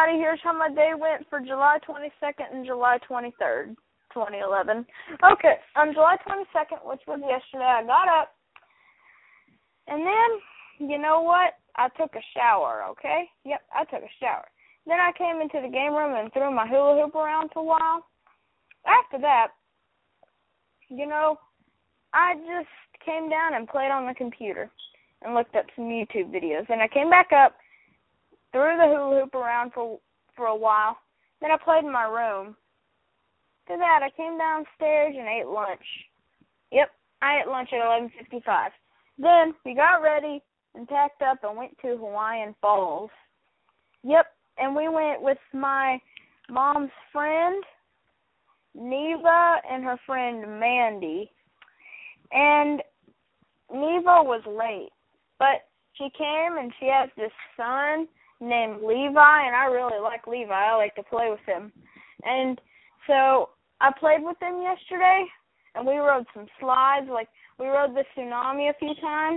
everybody. Here's how my day went for July 22nd and July 23rd, 2011. Okay, on July 22nd, which was yesterday, I got up, and then, you know what? I took a shower, okay? Yep, I took a shower. Then I came into the game room and threw my hula hoop around for a while. After that, you know, I just came down and played on the computer and looked up some YouTube videos. And I came back up, threw the hula hoop around for a while. Then I played in my room. After that, I came downstairs and ate lunch. Yep, I ate lunch at 11:55. Then we got ready and packed up and went to Hawaiian Falls. Yep, and we went with my mom's friend, Neva, and her friend, Mandy. And Neva was late, but she came and she has this son named Levi, and I really like Levi. I like to play with him. And so I played with him yesterday, and we rode some slides. Like, we rode the Tsunami a few times.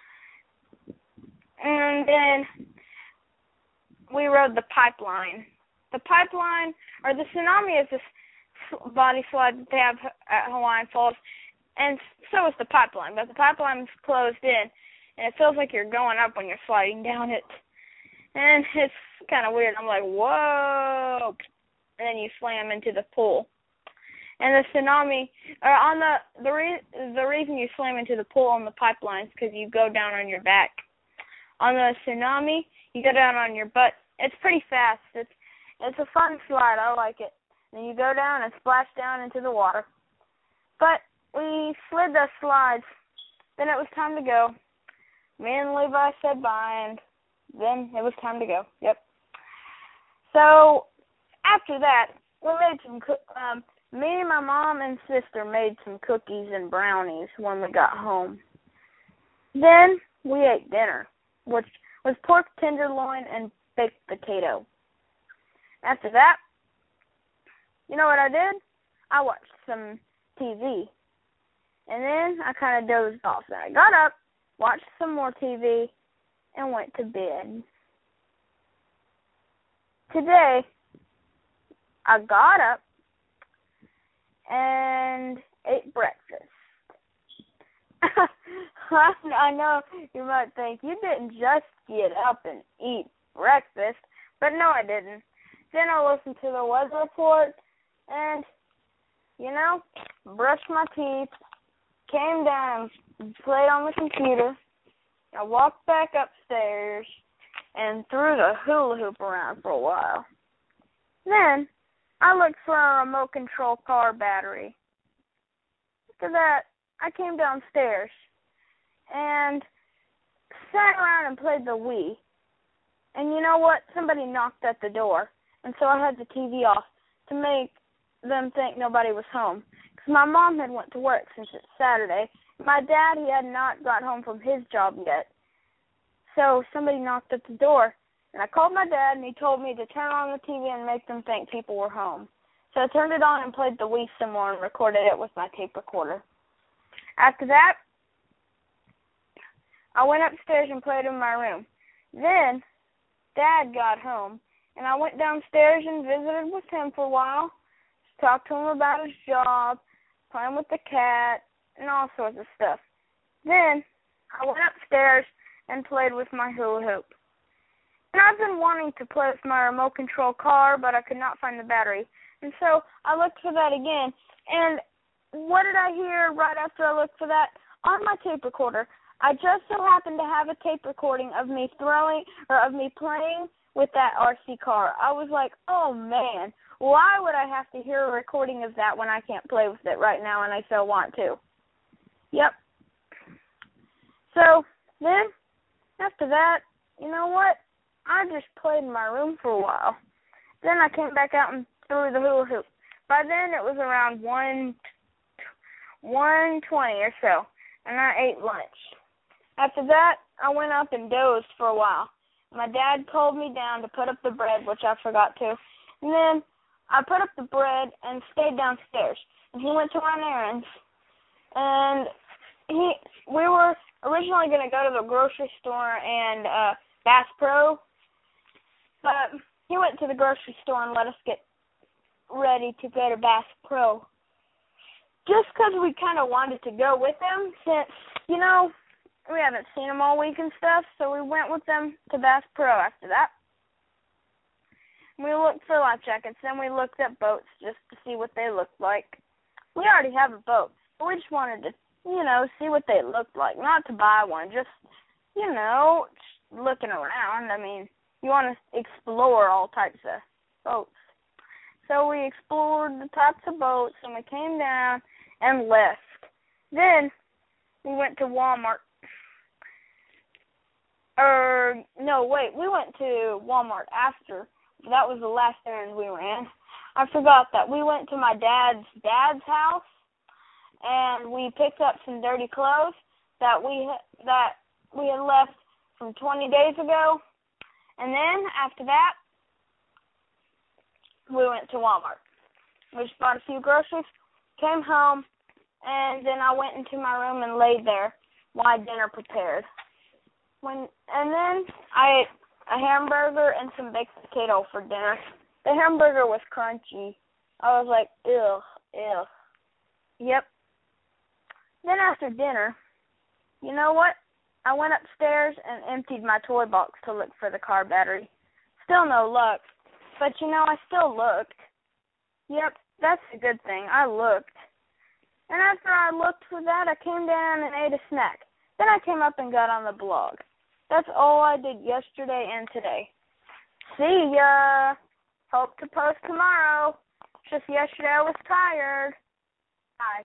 And then we rode the Pipeline. The Pipeline, or the Tsunami, is this body slide that they have at Hawaiian Falls, and so is the Pipeline. But the Pipeline is closed in, and it feels like you're going up when you're sliding down it. And it's kind of weird. I'm like, whoa! And then you slam into the pool. And the Tsunami, or on the reason you slam into the pool on the Pipeline is because you go down on your back. On the Tsunami, you go down on your butt. It's pretty fast. It's a fun slide. I like it. And you go down and splash down into the water. But we slid the slides. Then it was time to go. Me and Levi said bye, and then it was time to go. Yep. So after that, we made some. Me, my mom, and sister made some cookies and brownies when we got home. Then we ate dinner, which was pork tenderloin and baked potato. After that, you know what I did? I watched some TV. And then I kind of dozed off. Then I got up, watched some more TV, and went to bed. Today, I got up and ate breakfast. I know you might think, you didn't just get up and eat breakfast, but no, I didn't. Then I listened to the weather report and, you know, brushed my teeth, came down and played on the computer. I walked back upstairs and threw the hula hoop around for a while. Then I looked for a remote control car battery. After that, I came downstairs and sat around and played the Wii. And you know what? Somebody knocked at the door. And so I had the TV off to make them think nobody was home. Because my mom had went to work since it's Saturday. My dad, he had not got home from his job yet. So somebody knocked at the door. And I called my dad, and he told me to turn on the TV and make them think people were home. So I turned it on and played the Wii some more and recorded it with my tape recorder. After that, I went upstairs and played in my room. Then Dad got home, and I went downstairs and visited with him for a while, talked to him about his job, playing with the cat, and all sorts of stuff. Then I went upstairs and played with my hula hoop. And I've been wanting to play with my remote control car, but I could not find the battery. And so I looked for that again. And what did I hear right after I looked for that? On my tape recorder. I just so happened to have a tape recording of me playing with that RC car. I was like, oh man, why would I have to hear a recording of that when I can't play with it right now and I so want to? Yep. So then, after that, you know what? I just played in my room for a while. Then I came back out and threw the hula hoop. By then it was around 1:20 or so, and I ate lunch. After that, I went up and dozed for a while. My dad called me down to put up the bread, which I forgot to. And then I put up the bread and stayed downstairs. And he went to run errands. And we were originally going to go to the grocery store and Bass Pro. But he went to the grocery store and let us get ready to go to Bass Pro. Just because we kind of wanted to go with him since, you know, we haven't seen him all week and stuff, so we went with them to Bass Pro after that. We looked for life jackets, then we looked at boats just to see what they looked like. We already have a boat, but we just wanted to, you know, see what they looked like. Not to buy one, just, you know, just looking around. I mean, you want to explore all types of boats. So we explored the types of boats, and we came down and left. Then we went to Walmart. We went to Walmart after. That was the last errand we ran. I forgot that. We went to my dad's house, and we picked up some dirty clothes that we had left from 20 days ago. And then, after that, we went to Walmart. We just bought a few groceries, came home, and then I went into my room and laid there while I had dinner prepared. And then I ate a hamburger and some baked potato for dinner. The hamburger was crunchy. I was like, ew. Yep. Then after dinner, you know what? I went upstairs and emptied my toy box to look for the car battery. Still no luck. But, you know, I still looked. Yep, that's a good thing. I looked. And after I looked for that, I came down and ate a snack. Then I came up and got on the blog. That's all I did yesterday and today. See ya. Hope to post tomorrow. Just yesterday I was tired. Bye.